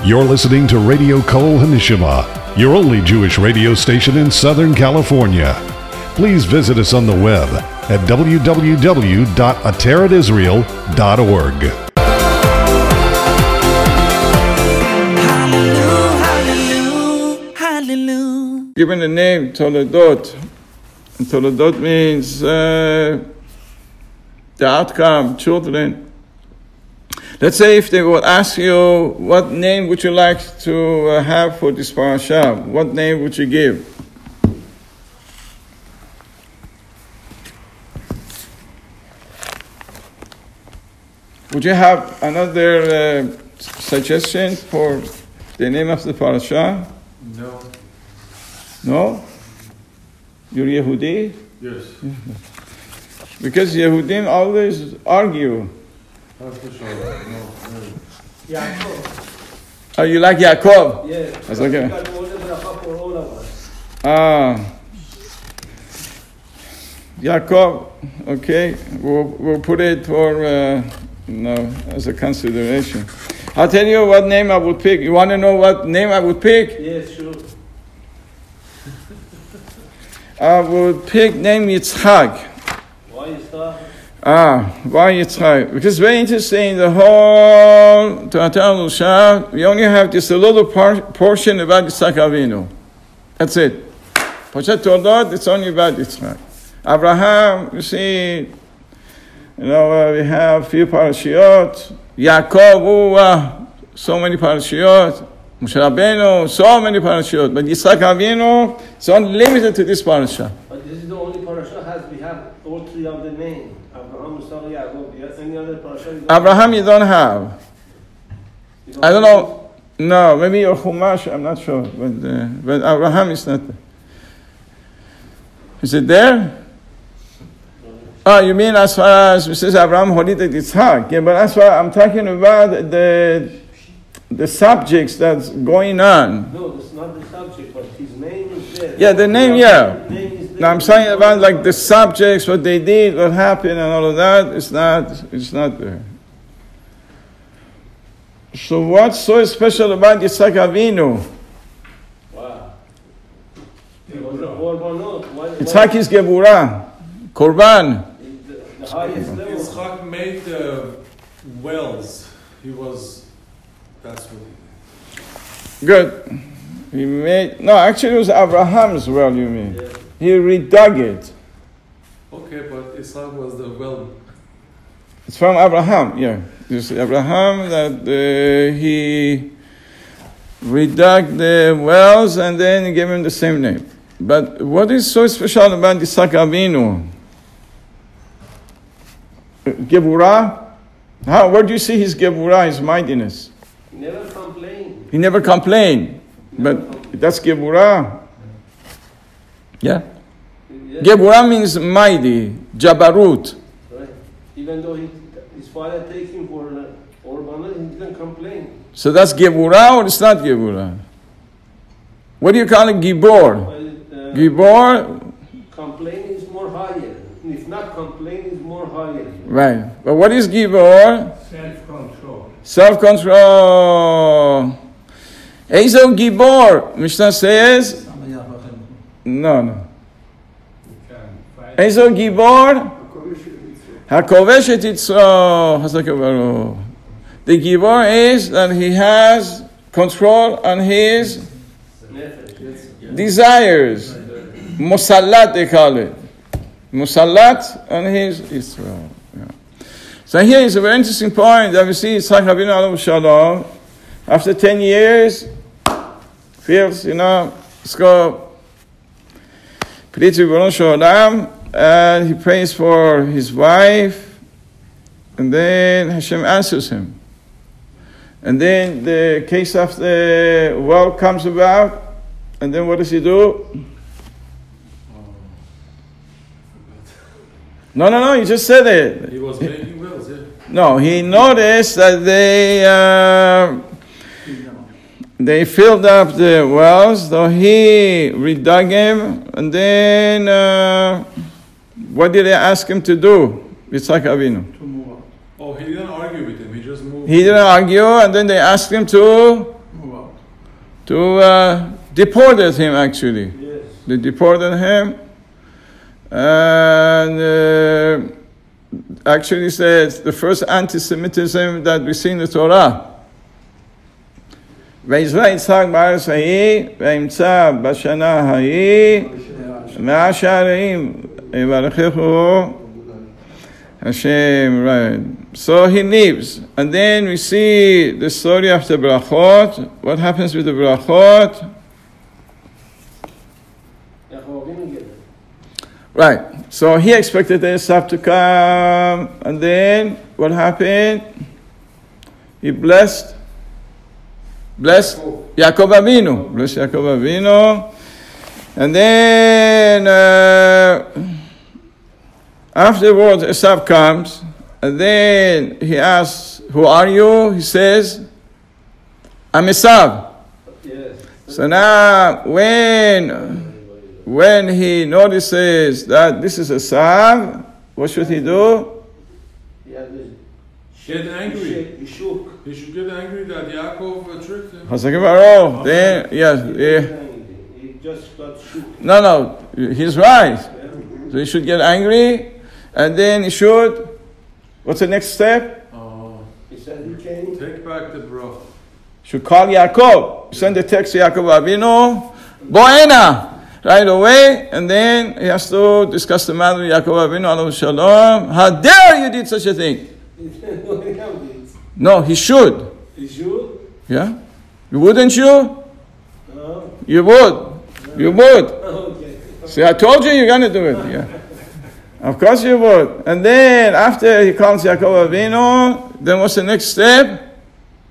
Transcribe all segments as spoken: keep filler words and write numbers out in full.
You're listening to Radio Kol Hanishima, your only Jewish radio station in Southern California. Please visit us on the web at w w w dot ateret israel dot org. Given the name Toledot, and Toledot means uh, the outcome, children. Let's say if they would ask you, what name would you like to uh, have for this parasha? What name would you give? Would you have another uh, suggestion for the name of the parasha? No. No? You're Yehudi? Yes. Because Yehudim always argue. That's for sure. No. Yaakov. Oh, you like Yaakov? Yeah. That's okay. God ordered bracha for all of us. Ah. Yaakov, okay. We'll, we'll put it for, uh, no, as a consideration. I'll tell you what name I would pick. You want to know what name I would pick? Yes, sure. I would pick name Yitzchak. Why is that? Ah, why Yitzchak? Because it's very interesting, the whole Torah Lusha, we only have just a little par- portion about Yitzchak Avinu. That's it. Pashat Tordot, it's only about Yitzchak. Abraham, you see, you know, uh, we have a few parashiyot. Yaakov, ooh, uh, so many parashiyot. Moshe Rabbeinu, so many parashiyot. But Yitzchak Avinu, it's only limited to this parasha. But this is the only parasha has we have all three of the name. Abraham, Yitzchak, Yaakov. Yes, any other parasha? You don't Abraham, you don't have. You don't I don't have know. No, maybe your Chumash, I'm not sure. But, uh, but Abraham is not there. Is it there? Oh, you mean as far as Missus Abraham Holid Yitzhak? Yeah, but as far I'm talking about the the subjects that's going on. No, that's not the subject, but his name is there. Yeah, the name, yeah. His name is there. Now I'm saying about like the subjects, what they did, what happened, and all of that. It's not. It's not there. So what's so special about Yitzhak Avinu? Wow. It was a korbanot. Why- why- Yitzhak is Geburah, Korban. The, the highest level. Yitzchak made the wells. He was, that's what he Good. He made no. Actually, it was Abraham's well. You mean Yeah. he redug it. Okay, but Yitzchak was the well. It's from Abraham. Yeah, it's Abraham that uh, he redug the wells and then he gave him the same name. But what is so special about Yitzhak Avinu? Geburah? How? Where do you see his Geburah, his mightiness? Never complain. He never complained. But that's Geburah. Yeah. Yeah. Geburah means mighty, Jabarut. Right. Even though he, his father takes him for uh, korbanot, he didn't complain. So that's Geburah or it's not Geburah? What do you call it, Gibor? Well, uh, Gibor, complain is more higher. If not complain is more higher. right. But what is Gibor? Self-control. Self-control. Ezo Gibor, Mishnah says, no, no. Ezo Gibor, Hakovesh et Yitzro, Hazak Baruch. The Gibor is that he has control on his desires. Musallat, they call it. Musallat on his Israel. Yeah. So here is a very interesting point that we see Yitzhak Rabbeinu Alav Shalom, after ten years, feels, you know, let's go. Pritzi Baruch Shalom, and he prays for his wife, and then Hashem answers him. And then the case of the well comes about, and then what does he do? No, no, no, he just said it. He was making wells, yeah. No, he noticed that they uh, they filled up the wells, though he redug him, and then uh, what did they ask him to do? Yitzhak Avinu. Oh, he didn't argue with him. He just moved. He didn't argue, and then they asked him to to uh, deported him actually. Yes. They deported him, and uh, actually says the first anti-Semitism that we see in the Torah. ויזרע יצחק בארץ ההיא, וימצא בשנה ההיא, מאה שערים, יברכהו Hashem, right. So he leaves. And then we see the story of the brachot. What happens with the brachot? Right. So he expected Esav to come. And then what happened? He blessed. Blessed Yaakov Avinu. Blessed Yaakov Avinu. And then uh, afterwards Esav comes. And then he asks, who are you? He says, I'm Esav. Yes. So now when, when he notices that this is Esav, what should he do? Yeah, Get angry. he shook. He should get angry that Yaakov uh, tricked him. Chazak Baruch. Then, yes. Yeah. He just got shook. No, no, he's right. So he should get angry, and then he should, what's the next step? Oh, He said he came. take back the bracha. Should call Yaakov. Send the text to Yaakov Avinu, Boena, right away, and then he has to discuss the matter with Yaakov Avinu, Alav Shalom. How dare you did such a thing? No, he should. He should? Yeah? You wouldn't you? No. You would. You would. Okay. See, I told you you're going to do it. Yeah. Of course you would. And then after he calls Yaakov Avinu, then what's the next step?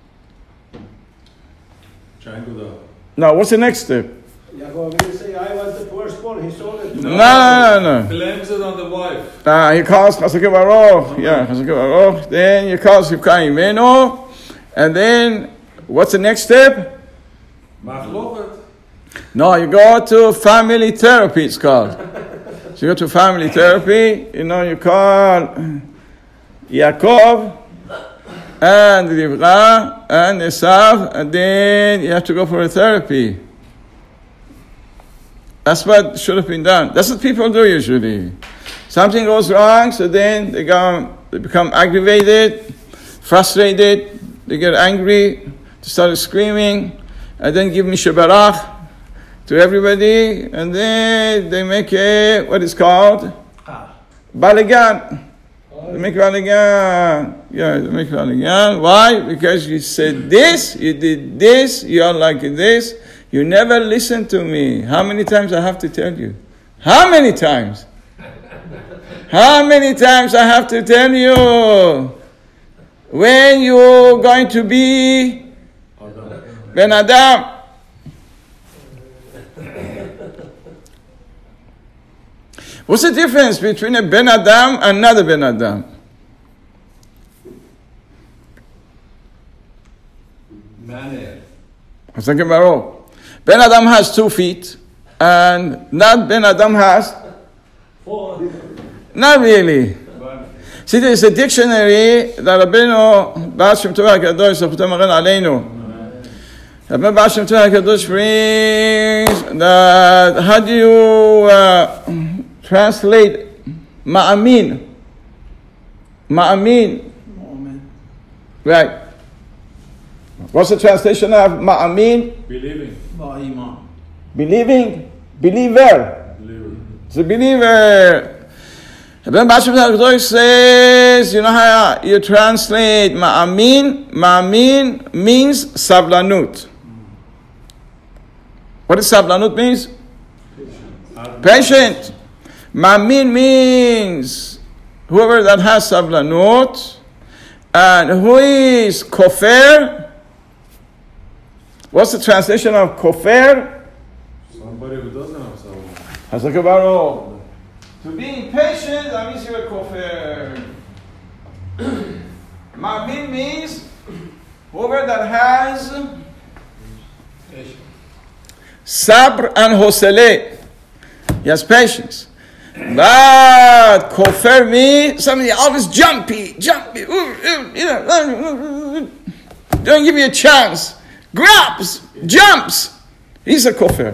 Jango down. No, what's the next step? Yaakov Avinu say, I was the firstborn. He sold it. No, no, no, no. Blames it on the wife. Uh, he calls Chazak Baruch. Yeah, Chazak Baruch. Then he calls Rivka Imenu. And then what's the next step? Machlochet. No, you go to family therapy, it's called. So you go to family therapy, you know, you call Yaakov and Rivka and Esav, and then you have to go for a therapy. That's what should have been done. That's what people do usually. Something goes wrong, so then they go, they become aggravated, frustrated, they get angry, they start screaming, and then give me Shebarach to everybody, and then they make a, what is called? Balagan. They make balagan. Yeah, they make balagan. Why? Because you said this, you did this, you are like this. You never listen to me. How many times I have to tell you? How many times? How many times I have to tell you? When you're going to be Ben Adam. What's the difference between a Ben Adam and another Ben Adam? Manner. I was thinking about Ben Adam has two feet, and not Ben Adam has. Four. Not really. See, there's a dictionary that Rabbeinu Baal Shem Tov HaKadosh Zachuto Magen Aleinu. Rabbeinu Baal Shem Tov HaKadosh brings that, how do you uh, translate ma'amin? Ma'amin. Right. What's the translation of ma'amin? Believing. Believing. Believer. Believer. It's a believer. Rabbeinu Baal Shem Tov HaKadosh says, you know how you translate ma'amin? Ma'amin means sablanut. What does sablanut means? Patient. Patient. Ma'amin means whoever that has sablanut. And who is kofer? What's the translation of kofer? Somebody who doesn't have salvation. Hazak Baruch. To be impatient, that means you're a kofer. Ma'amin means whoever that has sabr and hoseleh. He has patience. But kofer means somebody always jumpy, jumpy. Ooh, ooh, you know, don't give me a chance. grabs, jumps. He's a kofar.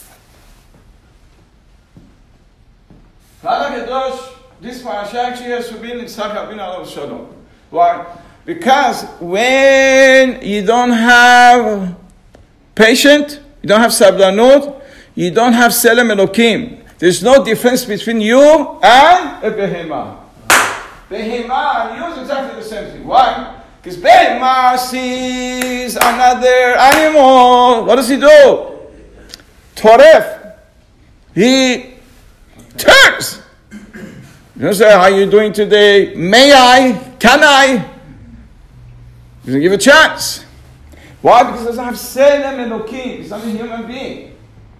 This parasha actually has to be in Yitzchak Rabbeinu alav shalom. Why? Because when you don't have patient, you don't have sablanut, you don't have selem elokim. There's no difference between you and a behemah. Behemah and you is exactly the same thing. Why? Because behemah sees another animal. What does he do? Toref. He turns. You don't say, how are you doing today? May I? Can I? He doesn't give a chance. Why? Because he doesn't have Selem Elokim. He's not a human being.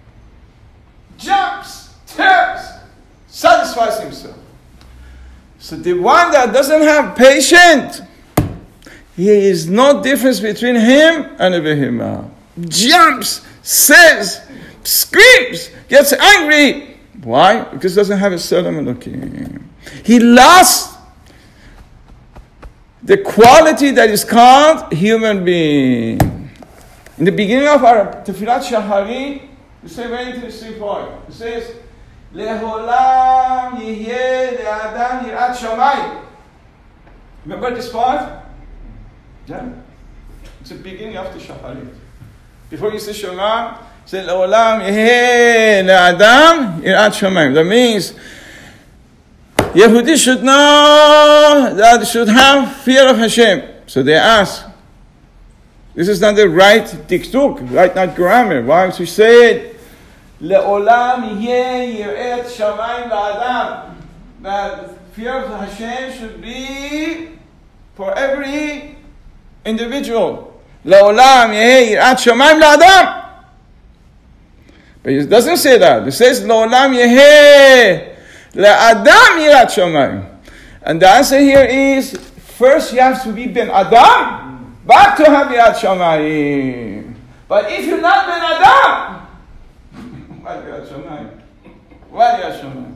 Jumps, turns, satisfies himself. So the one that doesn't have patience, there is no difference between him and a behemah. Jumps, says, screams, gets angry. Why? Because he doesn't have a Selem Elokim. He lost the quality that is called human being. In the beginning of our Tefillat Shahari, we say a very interesting point. It says, Leholam yihyeh le'adam yirat shamayim. Remember this part? Yeah. It's the beginning of the Shaharit. Before you say Shema, say Leholam yihyeh le'adam yirat shamayim. That means Yehudi should know that should have fear of Hashem. So they ask, this is not the right diktuk, right, not grammar. Why should we say it? Le'olam yeh yirat shamayim la'adam. That fear of Hashem should be for every individual. Le'olam yeh yirat shamayim la'adam. But it doesn't say that. It says le'olam yeh Le'adam yirat shamayim. And the answer here is, first you have to be ben Adam, but to have yirat shamayim. But if you're not ben Adam, what yirat shamayim? What yirat shamayim?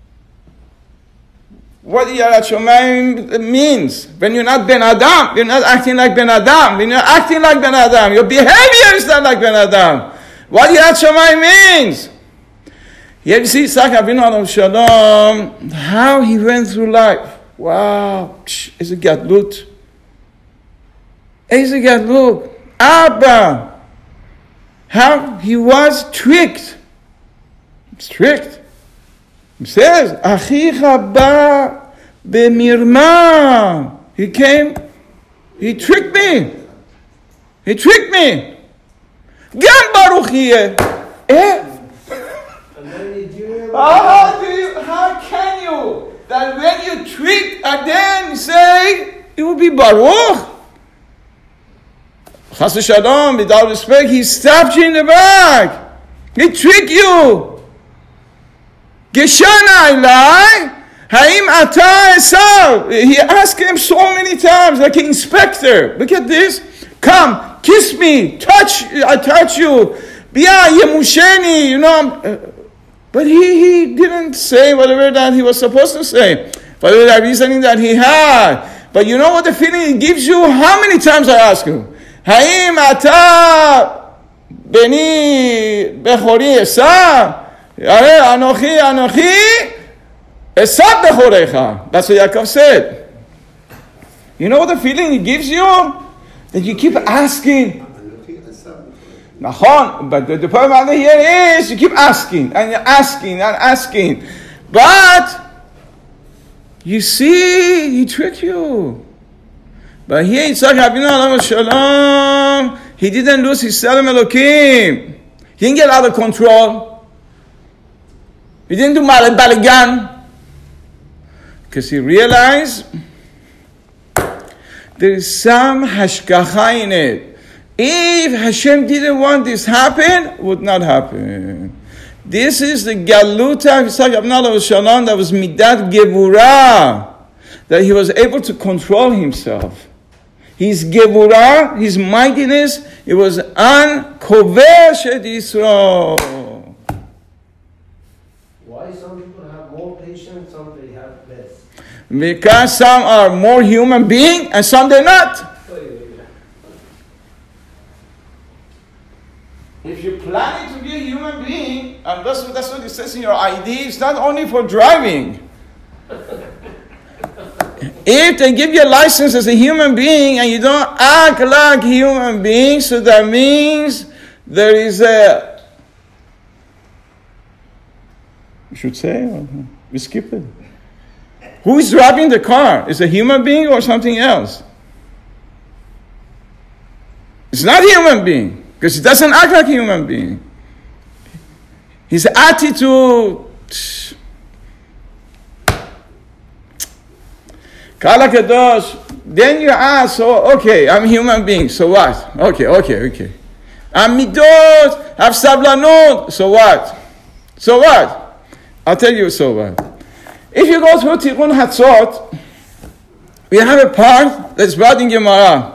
What yirat shamayim means? When you're not ben Adam, you're not acting like ben Adam. When you're acting like ben Adam, your behavior is not like ben Adam. What yirat shamayim means? Here you see Yitzchak Rabbeinu alav shalom, how he went through life. Wow, is a gadlut. Is a gadlut. Abba, how he was tricked. Tricked. He says, Achicha ba b'mirma. He came, he tricked me. He tricked me. Gam baruch yeh. Eh? How, do you, how can you, that when you trick and then say, it will be Baruch? Chas v'shalom, without respect, he stabbed you in the back. He tricked you. Geshana ilai, haim ata esav. He asked him so many times, like an inspector. Look at this. Come, kiss me, touch, I touch you. Bia yemusheni, you know. Uh, But he, he didn't say whatever that he was supposed to say. Whatever that reasoning that he had. But you know what the feeling it gives you? How many times I ask you? Haim ata beni bechori Esav? Anochi, anochi Esav bechorecha. That's what Yaakov said. You know what the feeling it gives you? That you keep asking. But the, the problem here is you keep asking and you're asking and asking. But you see, he tricked you. But here Yitzchak Rabbeinu alav shalom, he didn't lose his Selem Elokim. He didn't get out of control. He didn't do balagan. Because he realized there is some hashgacha in it. If Hashem didn't want this happen, it would not happen. This is the galuta of Yitzchak Rabbeinu alav shalom, that was midat gevura, that he was able to control himself. His gevura, his mightiness, it was an kovesh et Yisro. Why some people have more patience, some they have less? Because some are more human being and some they're not. If you're planning to be a human being, and that's what, that's what it says in your I D, it's not only for driving. If they give you a license as a human being and you don't act like a human being, so that means there is a... You should say, or we skip it. Who is driving the car? Is it a human being or something else? It's not a human being. Because he doesn't act like a human being. His attitude... Kala Kadosh, then you ask, so, okay, I'm a human being, so what? Okay, okay, okay. I'm midot, have sablanut, so what? So what? I'll tell you so what. If you go through Tikkun Hatzot, we have a part that's brought in Gemara.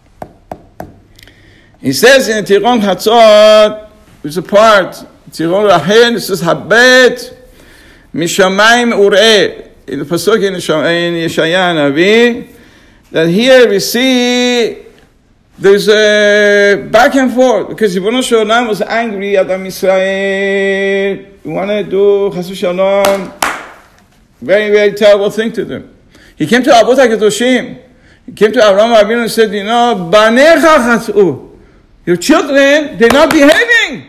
He says in Tikkun Hatzot, there's a part, Tikkun Rahel, it says, Habet, Mishamayim Ur'eh, in the Pasuk in Yeshaya Navi, that here we see there's a back and forth, because Ribono Shel Olam was angry at Am Yisrael, he wanted to do Chas v'Shalom, very, very terrible thing to them. He came to Avot HaKadoshim, he came to Avraham Avinu and said, you know, Banecha Chatzu, your children, they're not behaving.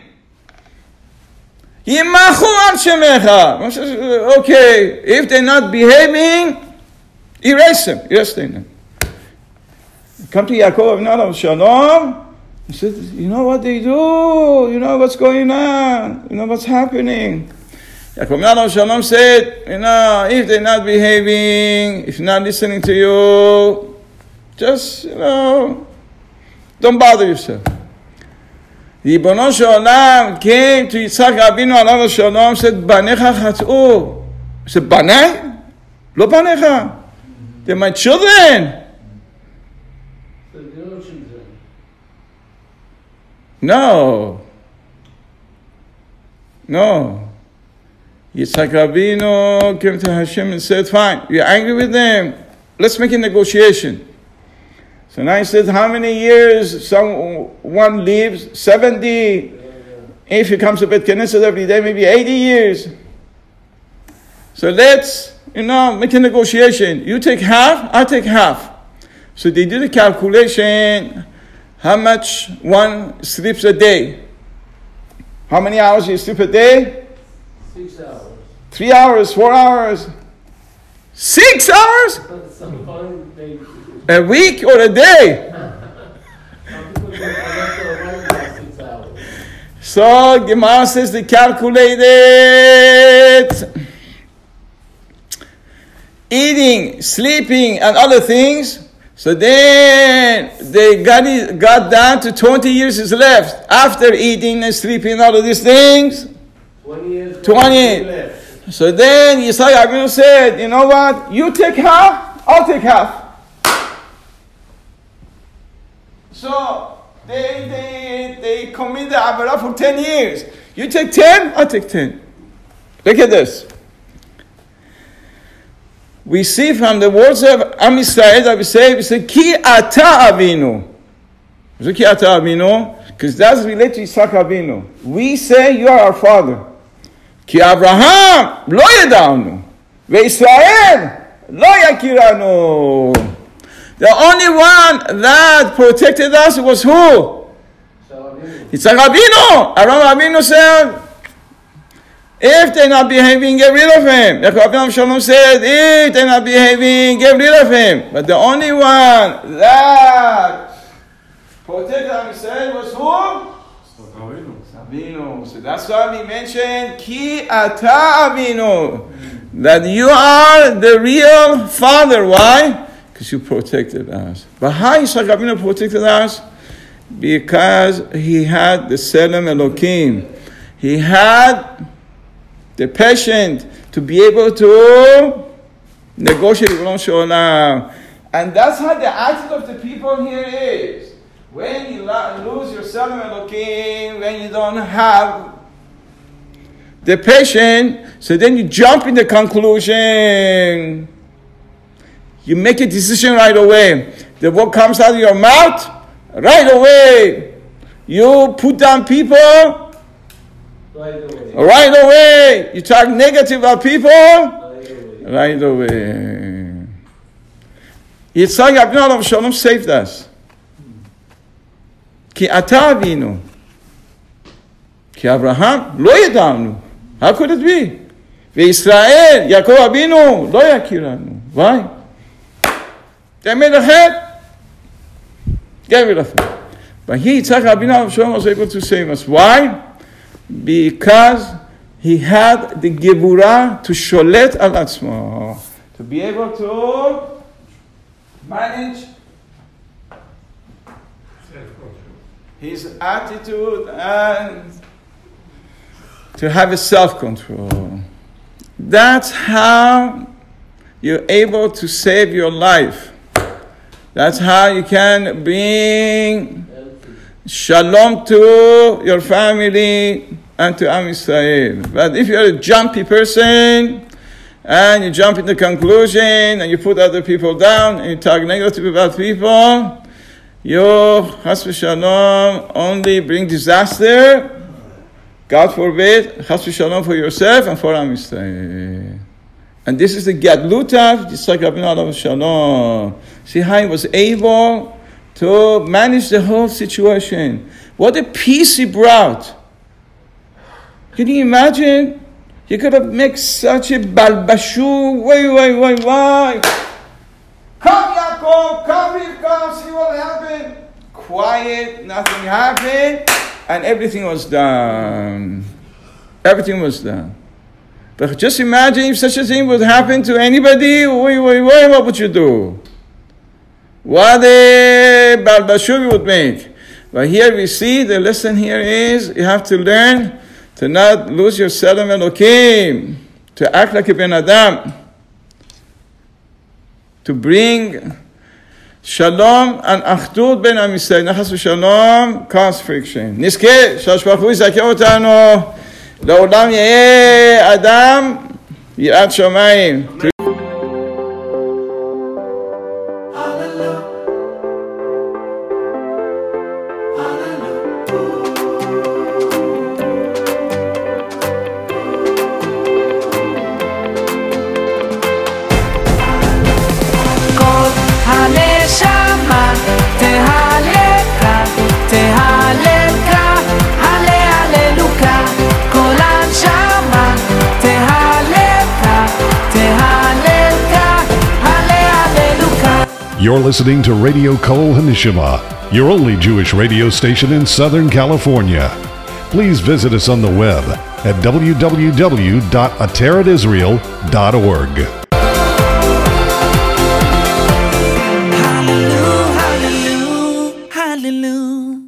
Yimachu al shemecha. Okay, if they're not behaving, erase them. Erase them. Come to Yaakov Avinu Shalom. He said, you know what they do? You know what's going on? You know what's happening? Yaakov Avinu Shalom said, you know, if they're not behaving, if not listening to you, just, you know, don't bother yourself. Ribono Shel Olam came to Yitzchak Rabinu alav shalom, said, Banecha chatzu. He said, Banai? Lo Banecha. They're my children. So they're no children. No. No. Yitzchak Rabinu came to Hashem and said, fine, you're angry with them. Let's make a negotiation. So now he said, how many years someone lives? seventy. If he comes to Beit Knesset every day, maybe eighty years. So let's, you know, make a negotiation. You take half, I take half. So they did a calculation, how much one sleeps a day. How many hours you sleep a day? Six hours. Three hours, four hours. Six hours? Some fun, they, A week or a day? some people do about six hours. So Gemara says they calculated eating, sleeping, and other things. So then they got it, got down to twenty years is left after eating and sleeping and all of these things. Twenty years. twenty. Left. So then Yitzchak Avinu said, you know what? You take half, I'll take half. So they they they commit the Avera for ten years. You take ten, I'll take ten. Look at this. We see from the words of Am Yisrael that we say, we say, Ki ata avinu. We say, Ki ata avinu, because that's related to Yitzchak Avinu. We say, you are our father. Ki Avraham lo yada'anu, ve'Yisrael lo yakiranu. The only one that protected us was who? Yitzchak Avinu. Avraham Avinu said, if they're not behaving, get rid of him. Yaakov Avinu Shalom said, if they're not behaving, get rid of him. But the only one that protected Israel was who? Avinu. So that's why we mentioned Ki ata Avinu, that you are the real father. Why? Because you protected us. But how Yitzchak Avinu protected us? Because he had the Selem Elokim. He had the patience to be able to negotiate with Ribono Shel Olam. And that's how the attitude of the people here is. When you lose your Selem Elokim, when you don't have the patience, so then you jump in the conclusion. You make a decision right away. The word comes out of your mouth right away. You put down people Right away. right away. You talk negative about people Right away. right away. Yitzhak Rabbeinu Alav Shalom saved us. Ki ata avinu. Ki Abraham lo yadamnu. How could it be? Ve'Yisrael, Yaakov Avinu lo yakiranu. Why? They made a head. Get rid of it. But he, Yitzhak Rabbeinu Alav Shalom, was able to save us. Why? Because he had the Gevurah to sholet al atzmo, to be able to manage his attitude and to have a self-control. That's how you're able to save your life. That's how you can bring shalom to your family and to Am Yisrael. But if you're a jumpy person and you jump into conclusion and you put other people down and you talk negative about people, you, chas v'shalom, only bring disaster. God forbid, chas v'shalom, for yourself and for Am Yisrael. And this is the gadlut of Yitzhak Rabbeinu Alav Shalom. See how he was able to manage the whole situation. What a peace he brought. Can you imagine? You could have made such a balbashu. Wait, wait, wait, wait. Come, Yaakov, come, Rivka, see what happened. Quiet, nothing happened, and everything was done. Everything was done. But just imagine if such a thing would happen to anybody. Wait, wait, wait, what would you do? What a balbashu you would make. But here we see, the lesson here is, you have to learn to not lose your Tzelem Elokim, to act like a Ben Adam, to bring shalom and achdut ben Am Yisrael. Nachas v'shalom cause friction. נזכה שהשבח הוא יזכה אותנו לעולם יהיה אדם יראת שמיים. You're listening to Radio Kol Hanishima, your only Jewish radio station in Southern California. Please visit us on the web at w w w dot ateret israel dot org.